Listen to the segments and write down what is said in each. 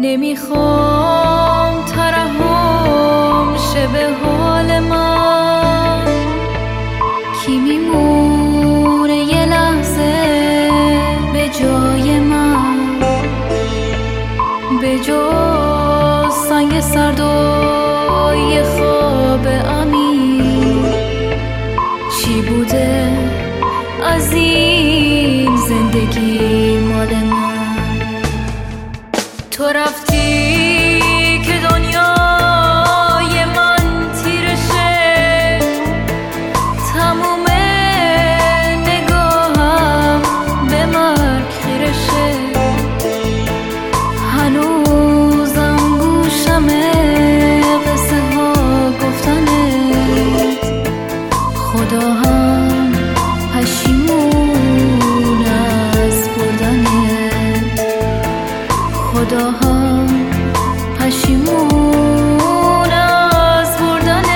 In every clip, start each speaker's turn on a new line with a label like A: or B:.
A: نمیخوام ترحم شه به حال من. کی میمونه یه لحظه به جای من، به جز سنگ سرد و یه خواب عمیق؟ چی بوده از این زندگی مال من؟ تو رفتی که دنیای من تیرشه، تموم نگاهم به مرگ خیرشه. هنوزم گوشمه قصه ها گفتنت، خدا هم پشیمون از بردنت، خدا هم پشیمون از بردنت.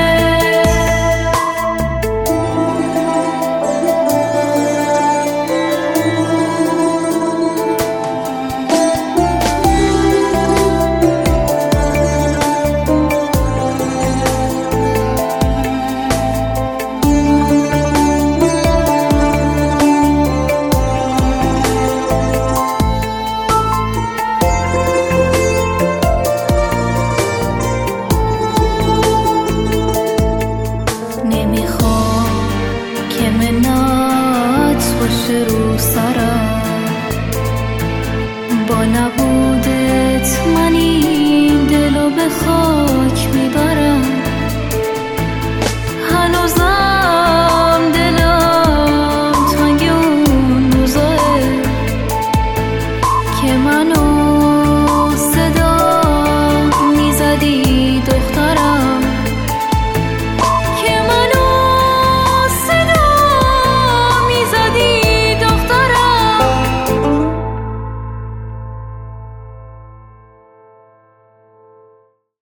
A: باشه رو سرم، با نبودت من این دلو بخوام